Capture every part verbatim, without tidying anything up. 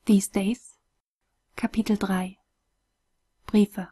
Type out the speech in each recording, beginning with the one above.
These Days Kapitel drei Briefe.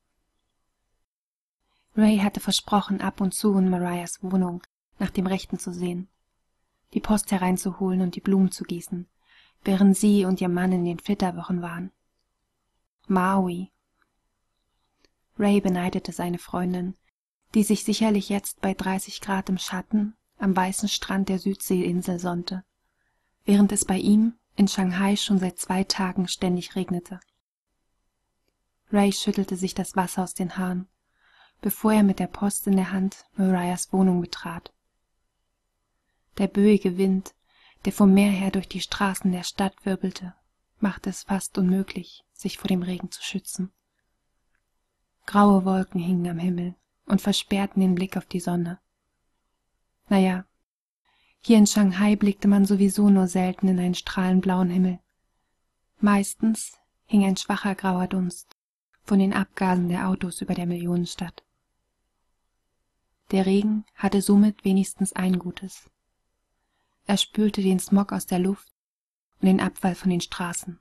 Ray hatte versprochen, ab und zu in Mariahs Wohnung nach dem Rechten zu sehen, die Post hereinzuholen und die Blumen zu gießen, während sie und ihr Mann in den Flitterwochen waren. Maui. Ray beneidete seine Freundin, die sich sicherlich jetzt bei dreißig Grad im Schatten am weißen Strand der Südseeinsel sonnte, während es bei ihm in Shanghai schon seit zwei Tagen ständig regnete. Ray schüttelte sich das Wasser aus den Haaren, bevor er mit der Post in der Hand Mariahs Wohnung betrat. Der böige Wind, der vom Meer her durch die Straßen der Stadt wirbelte, machte es fast unmöglich, sich vor dem Regen zu schützen. Graue Wolken hingen am Himmel und versperrten den Blick auf die Sonne. Naja, hier in Shanghai blickte man sowieso nur selten in einen strahlend blauen Himmel. Meistens hing ein schwacher grauer Dunst von den Abgasen der Autos über der Millionenstadt. Der Regen hatte somit wenigstens ein Gutes. Er spülte den Smog aus der Luft und den Abfall von den Straßen.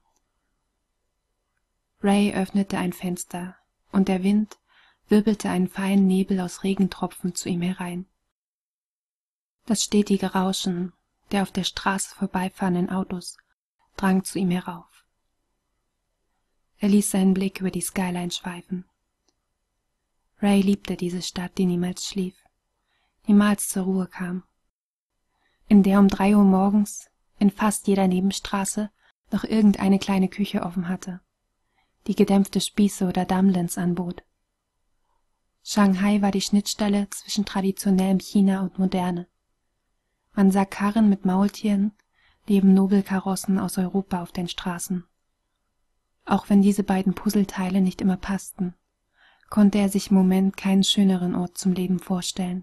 Ray öffnete ein Fenster und der Wind wirbelte einen feinen Nebel aus Regentropfen zu ihm herein. Das stetige Rauschen der auf der Straße vorbeifahrenden Autos drang zu ihm herauf. Er ließ seinen Blick über die Skyline schweifen. Ray liebte diese Stadt, die niemals schlief, niemals zur Ruhe kam, in der um drei Uhr morgens in fast jeder Nebenstraße noch irgendeine kleine Küche offen hatte, die gedämpfte Spieße oder Dumplings anbot. Shanghai war die Schnittstelle zwischen traditionellem China und Moderne. Man sah Karren mit Maultieren neben Nobelkarossen aus Europa auf den Straßen. Auch wenn diese beiden Puzzleteile nicht immer passten, konnte er sich im Moment keinen schöneren Ort zum Leben vorstellen.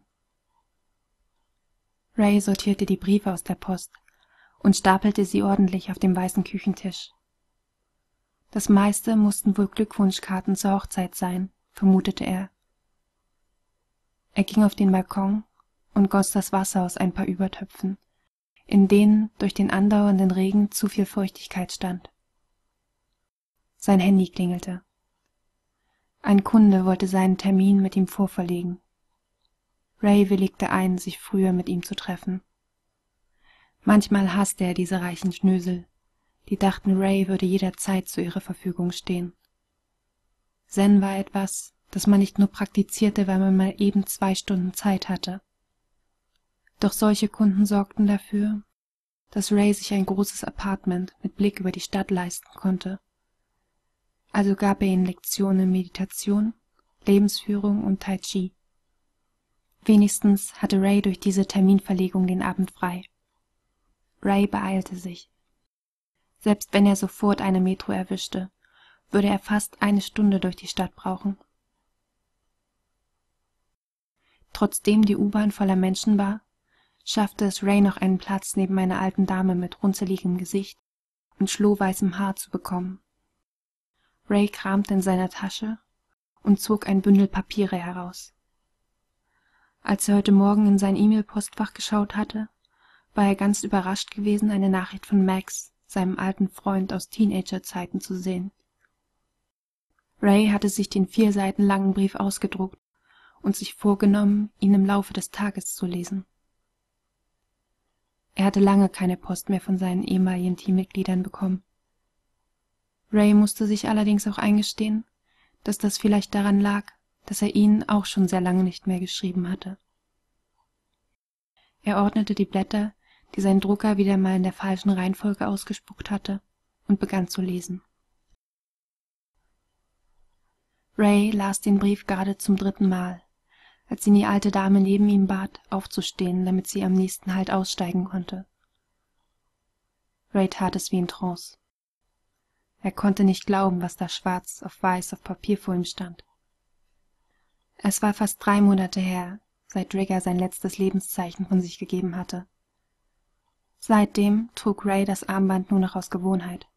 Ray sortierte die Briefe aus der Post und stapelte sie ordentlich auf dem weißen Küchentisch. Das meiste mussten wohl Glückwunschkarten zur Hochzeit sein, vermutete er. Er ging auf den Balkon und goss das Wasser aus ein paar Übertöpfen, in denen durch den andauernden Regen zu viel Feuchtigkeit stand. Sein Handy klingelte. Ein Kunde wollte seinen Termin mit ihm vorverlegen. Ray willigte ein, sich früher mit ihm zu treffen. Manchmal hasste er diese reichen Schnösel, die dachten, Ray würde jederzeit zu ihrer Verfügung stehen. Zen war etwas, das man nicht nur praktizierte, weil man mal eben zwei Stunden Zeit hatte. Doch solche Kunden sorgten dafür, dass Ray sich ein großes Apartment mit Blick über die Stadt leisten konnte. Also gab er ihnen Lektionen in Meditation, Lebensführung und Tai Chi. Wenigstens hatte Ray durch diese Terminverlegung den Abend frei. Ray beeilte sich. Selbst wenn er sofort eine Metro erwischte, würde er fast eine Stunde durch die Stadt brauchen. Trotzdem die U-Bahn voller Menschen war, schaffte es Ray noch einen Platz neben einer alten Dame mit runzeligem Gesicht und schlohweißem Haar zu bekommen. Ray kramte in seiner Tasche und zog ein Bündel Papiere heraus. Als er heute Morgen in sein E-Mail-Postfach geschaut hatte, war er ganz überrascht gewesen, eine Nachricht von Max, seinem alten Freund aus Teenagerzeiten, zu sehen. Ray hatte sich den vier Seiten langen Brief ausgedruckt und sich vorgenommen, ihn im Laufe des Tages zu lesen. Er hatte lange keine Post mehr von seinen ehemaligen Teammitgliedern bekommen. Ray musste sich allerdings auch eingestehen, dass das vielleicht daran lag, dass er ihnen auch schon sehr lange nicht mehr geschrieben hatte. Er ordnete die Blätter, die sein Drucker wieder mal in der falschen Reihenfolge ausgespuckt hatte, und begann zu lesen. Ray las den Brief gerade zum dritten Mal, als ihn die alte Dame neben ihm bat, aufzustehen, damit sie am nächsten Halt aussteigen konnte. Ray tat es wie in Trance. Er konnte nicht glauben, was da schwarz auf weiß auf Papier vor ihm stand. Es war fast drei Monate her, seit Rigger sein letztes Lebenszeichen von sich gegeben hatte. Seitdem trug Ray das Armband nur noch aus Gewohnheit.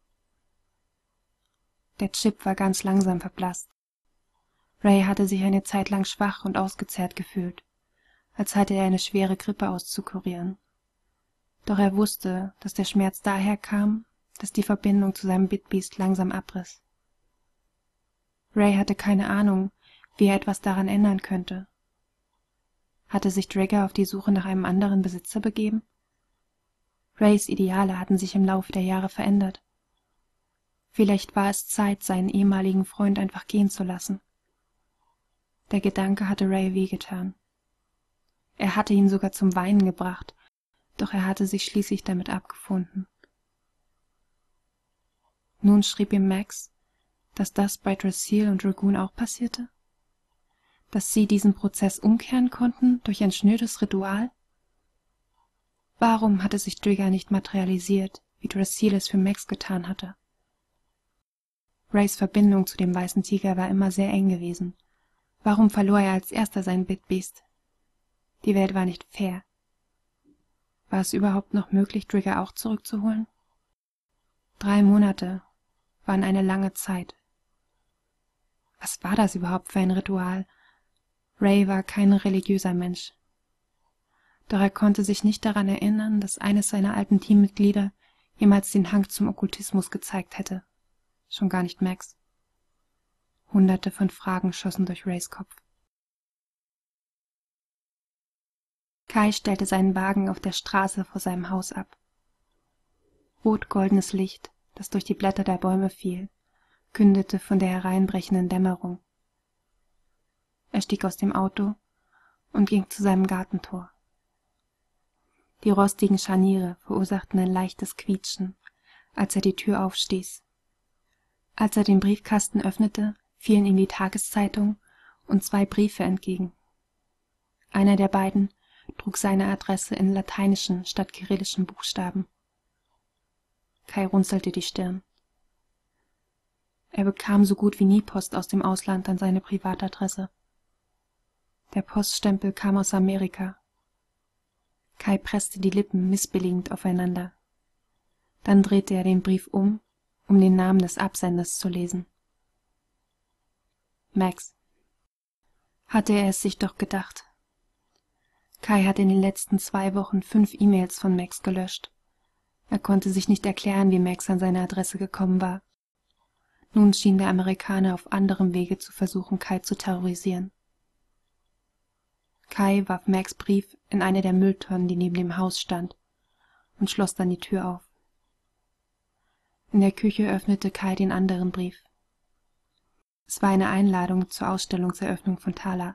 Der Chip war ganz langsam verblasst. Ray hatte sich eine Zeit lang schwach und ausgezehrt gefühlt, als hatte er eine schwere Grippe auszukurieren. Doch er wusste, dass der Schmerz daher kam, dass die Verbindung zu seinem Bitbeast langsam abriss. Ray hatte keine Ahnung, wie er etwas daran ändern könnte. Hatte sich Dragger auf die Suche nach einem anderen Besitzer begeben? Rays Ideale hatten sich im Laufe der Jahre verändert. Vielleicht war es Zeit, seinen ehemaligen Freund einfach gehen zu lassen. Der Gedanke hatte Ray wehgetan. Er hatte ihn sogar zum Weinen gebracht, doch er hatte sich schließlich damit abgefunden. Nun schrieb ihm Max, dass das bei Drasil und Dragoon auch passierte? Dass sie diesen Prozess umkehren konnten durch ein schnödes Ritual? Warum hatte sich Dragger nicht materialisiert, wie Drasil es für Max getan hatte? Rays Verbindung zu dem weißen Tiger war immer sehr eng gewesen. Warum verlor er als erster sein Bitbeast? Die Welt war nicht fair. War es überhaupt noch möglich, Dragger auch zurückzuholen? Drei Monate waren eine lange Zeit. Was war das überhaupt für ein Ritual? Ray war kein religiöser Mensch. Doch er konnte sich nicht daran erinnern, dass eines seiner alten Teammitglieder jemals den Hang zum Okkultismus gezeigt hätte. Schon gar nicht Max. Hunderte von Fragen schossen durch Rays Kopf. Kai stellte seinen Wagen auf der Straße vor seinem Haus ab. Rot-goldenes Licht, das durch die Blätter der Bäume fiel, kündete von der hereinbrechenden Dämmerung. Er stieg aus dem Auto und ging zu seinem Gartentor. Die rostigen Scharniere verursachten ein leichtes Quietschen, als er die Tür aufstieß. Als er den Briefkasten öffnete, fielen ihm die Tageszeitung und zwei Briefe entgegen. Einer der beiden trug seine Adresse in lateinischen statt kyrillischen Buchstaben. Kai runzelte die Stirn. Er bekam so gut wie nie Post aus dem Ausland an seine Privatadresse. Der Poststempel kam aus Amerika. Kai presste die Lippen missbilligend aufeinander. Dann drehte er den Brief um, um den Namen des Absenders zu lesen. Max. Hatte er es sich doch gedacht. Kai hatte in den letzten zwei Wochen fünf E-Mails von Max gelöscht. Er konnte sich nicht erklären, wie Max an seine Adresse gekommen war. Nun schien der Amerikaner auf anderem Wege zu versuchen, Kai zu terrorisieren. Kai warf Max' Brief in eine der Mülltonnen, die neben dem Haus stand, und schloss dann die Tür auf. In der Küche öffnete Kai den anderen Brief. Es war eine Einladung zur Ausstellungseröffnung von Thala.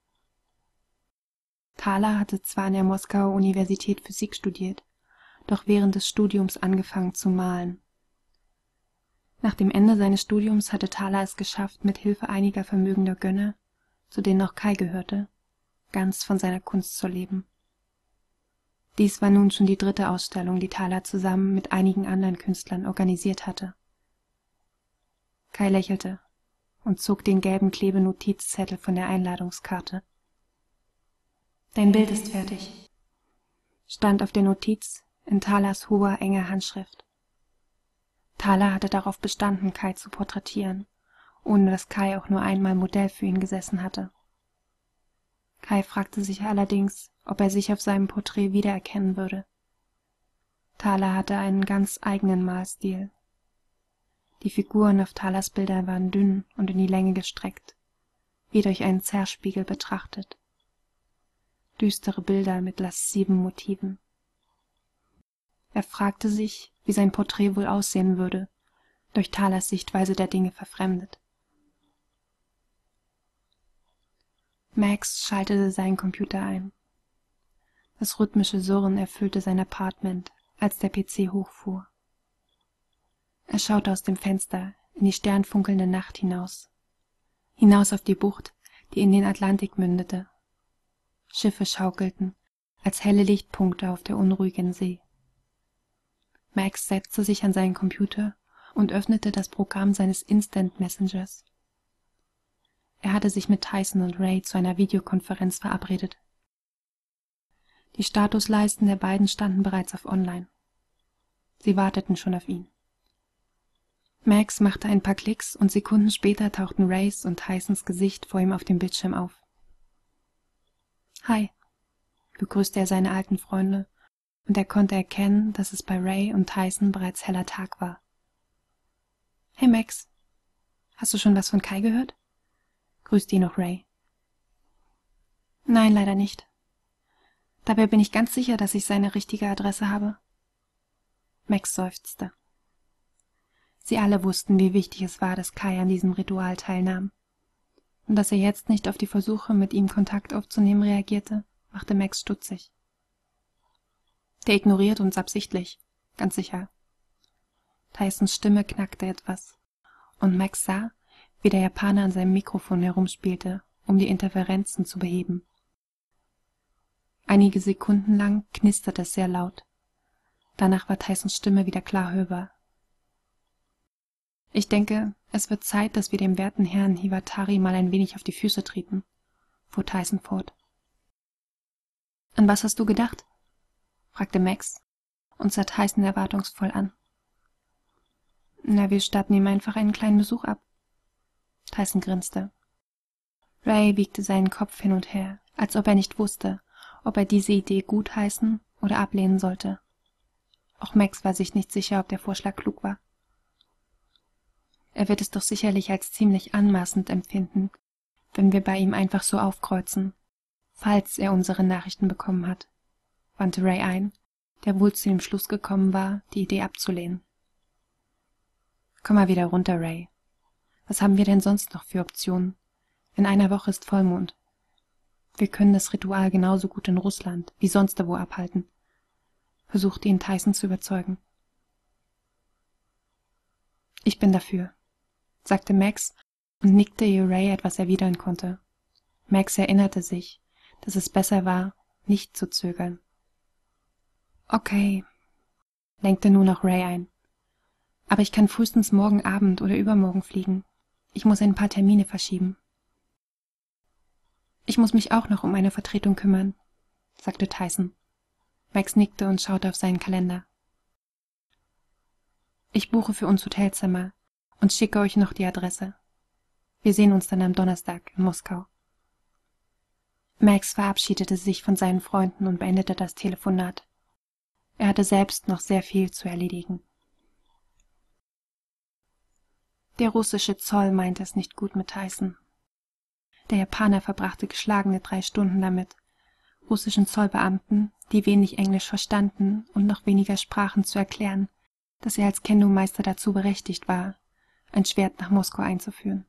Thala hatte zwar an der Moskauer Universität Physik studiert, doch während des Studiums angefangen zu malen. Nach dem Ende seines Studiums hatte Thala es geschafft, mit Hilfe einiger vermögender Gönner, zu denen auch Kai gehörte, ganz von seiner Kunst zu leben. Dies war nun schon die dritte Ausstellung, die Thala zusammen mit einigen anderen Künstlern organisiert hatte. Kai lächelte und zog den gelben Klebenotizzettel von der Einladungskarte. »Dein Bild ist fertig«, stand auf der Notiz in Thalas hoher, enger Handschrift. Thala hatte darauf bestanden, Kai zu porträtieren, ohne dass Kai auch nur einmal Modell für ihn gesessen hatte. Kai fragte sich allerdings, ob er sich auf seinem Porträt wiedererkennen würde. Thala hatte einen ganz eigenen Malstil. Die Figuren auf Thalas Bildern waren dünn und in die Länge gestreckt, wie durch einen Zerspiegel betrachtet. Düstere Bilder mit lasziven Motiven. Er fragte sich, wie sein Porträt wohl aussehen würde, durch Thalas Sichtweise der Dinge verfremdet. Max schaltete seinen Computer ein. Das rhythmische Surren erfüllte sein Apartment, als der P C hochfuhr. Er schaute aus dem Fenster in die sternfunkelnde Nacht hinaus, hinaus auf die Bucht, die in den Atlantik mündete. Schiffe schaukelten, als helle Lichtpunkte auf der unruhigen See. Max setzte sich an seinen Computer und öffnete das Programm seines Instant Messengers. Er hatte sich mit Tyson und Ray zu einer Videokonferenz verabredet. Die Statusleisten der beiden standen bereits auf Online. Sie warteten schon auf ihn. Max machte ein paar Klicks und Sekunden später tauchten Rays und Tysons Gesicht vor ihm auf dem Bildschirm auf. »Hi«, begrüßte er seine alten Freunde und er konnte erkennen, dass es bei Ray und Tyson bereits heller Tag war. »Hey Max, hast du schon was von Kai gehört?« grüßte ihn noch Ray. »Nein, leider nicht. Dabei bin ich ganz sicher, dass ich seine richtige Adresse habe.« Max seufzte. Sie alle wussten, wie wichtig es war, dass Kai an diesem Ritual teilnahm. Und dass er jetzt nicht auf die Versuche, mit ihm Kontakt aufzunehmen, reagierte, machte Max stutzig. »Der ignoriert uns absichtlich, ganz sicher.« Tysons Stimme knackte etwas, und Max sah, wie der Japaner an seinem Mikrofon herumspielte, um die Interferenzen zu beheben. Einige Sekunden lang knisterte es sehr laut. Danach war Tysons Stimme wieder klar hörbar. »Ich denke, es wird Zeit, dass wir dem werten Herrn Hiwatari mal ein wenig auf die Füße treten«, fuhr Tyson fort. »An was hast du gedacht?« fragte Max und sah Tyson erwartungsvoll an. »Na, wir statten ihm einfach einen kleinen Besuch ab.« Tyson grinste. Ray wiegte seinen Kopf hin und her, als ob er nicht wusste, ob er diese Idee gutheißen oder ablehnen sollte. Auch Max war sich nicht sicher, ob der Vorschlag klug war. Er wird es doch sicherlich als ziemlich anmaßend empfinden, wenn wir bei ihm einfach so aufkreuzen, falls er unsere Nachrichten bekommen hat, wandte Ray ein, der wohl zu dem Schluss gekommen war, die Idee abzulehnen. »Komm mal wieder runter, Ray. Was haben wir denn sonst noch für Optionen? In einer Woche ist Vollmond. Wir können das Ritual genauso gut in Russland wie sonst wo abhalten«, versuchte ihn Tyson zu überzeugen. »Ich bin dafür«, sagte Max und nickte, ehe Ray etwas erwidern konnte. Max erinnerte sich, dass es besser war, nicht zu zögern. »Okay«, lenkte nun noch Ray ein. »Aber ich kann frühestens morgen Abend oder übermorgen fliegen. Ich muss ein paar Termine verschieben.« »Ich muss mich auch noch um eine Vertretung kümmern«, sagte Tyson. Max nickte und schaute auf seinen Kalender. »Ich buche für uns Hotelzimmer und schicke euch noch die Adresse. Wir sehen uns dann am Donnerstag in Moskau.« Max verabschiedete sich von seinen Freunden und beendete das Telefonat. Er hatte selbst noch sehr viel zu erledigen. Der russische Zoll meinte es nicht gut mit Tyson. Der Japaner verbrachte geschlagene drei Stunden damit, russischen Zollbeamten, die wenig Englisch verstanden und noch weniger sprachen, zu erklären, dass er als Kendo-Meister dazu berechtigt war, ein Schwert nach Moskau einzuführen.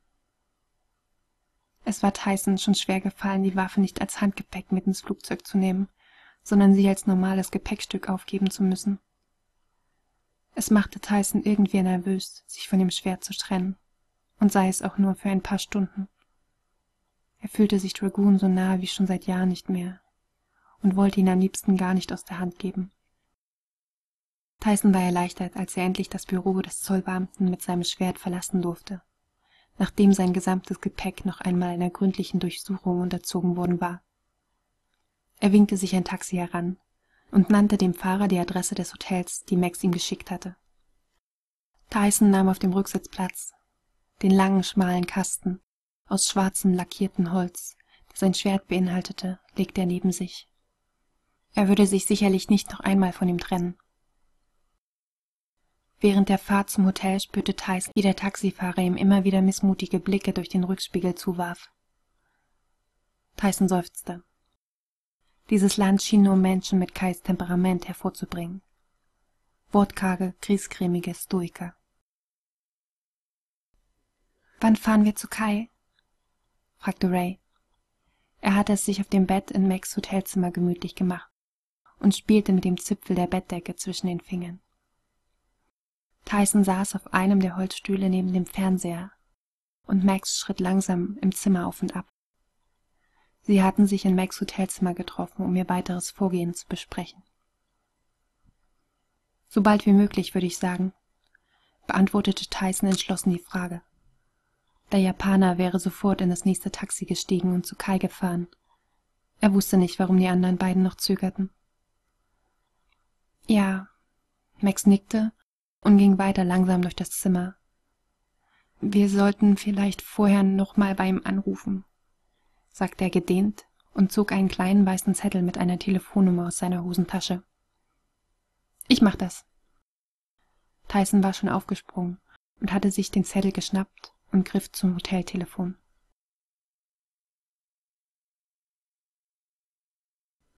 Es war Tyson schon schwer gefallen, die Waffe nicht als Handgepäck mit ins Flugzeug zu nehmen, sondern sie als normales Gepäckstück aufgeben zu müssen. Es machte Tyson irgendwie nervös, sich von dem Schwert zu trennen, und sei es auch nur für ein paar Stunden. Er fühlte sich Dragoon so nahe wie schon seit Jahren nicht mehr und wollte ihn am liebsten gar nicht aus der Hand geben. Tyson war erleichtert, als er endlich das Büro des Zollbeamten mit seinem Schwert verlassen durfte, nachdem sein gesamtes Gepäck noch einmal einer gründlichen Durchsuchung unterzogen worden war. Er winkte sich ein Taxi heran und nannte dem Fahrer die Adresse des Hotels, die Max ihm geschickt hatte. Tyson nahm auf dem Rücksitz Platz. Den langen, schmalen Kasten aus schwarzem lackierten Holz, der sein Schwert beinhaltete, legte er neben sich. Er würde sich sicherlich nicht noch einmal von ihm trennen. Während der Fahrt zum Hotel spürte Tyson, wie der Taxifahrer ihm immer wieder missmutige Blicke durch den Rückspiegel zuwarf. Tyson seufzte. Dieses Land schien nur Menschen mit Kais Temperament hervorzubringen. Wortkarge, griesgrämige Stoiker. »Wann fahren wir zu Kai?« fragte Ray. Er hatte es sich auf dem Bett in Max' Hotelzimmer gemütlich gemacht und spielte mit dem Zipfel der Bettdecke zwischen den Fingern. Tyson saß auf einem der Holzstühle neben dem Fernseher, und Max schritt langsam im Zimmer auf und ab. Sie hatten sich in Max' Hotelzimmer getroffen, um ihr weiteres Vorgehen zu besprechen. »So bald wie möglich, würde ich sagen«, beantwortete Tyson entschlossen die Frage. Der Japaner wäre sofort in das nächste Taxi gestiegen und zu Kai gefahren. Er wusste nicht, warum die anderen beiden noch zögerten. »Ja«, Max nickte und ging weiter langsam durch das Zimmer. »Wir sollten vielleicht vorher noch mal bei ihm anrufen«, sagte er gedehnt und zog einen kleinen weißen Zettel mit einer Telefonnummer aus seiner Hosentasche. Ich mach das. Tyson war schon aufgesprungen und hatte sich den Zettel geschnappt und griff zum Hoteltelefon.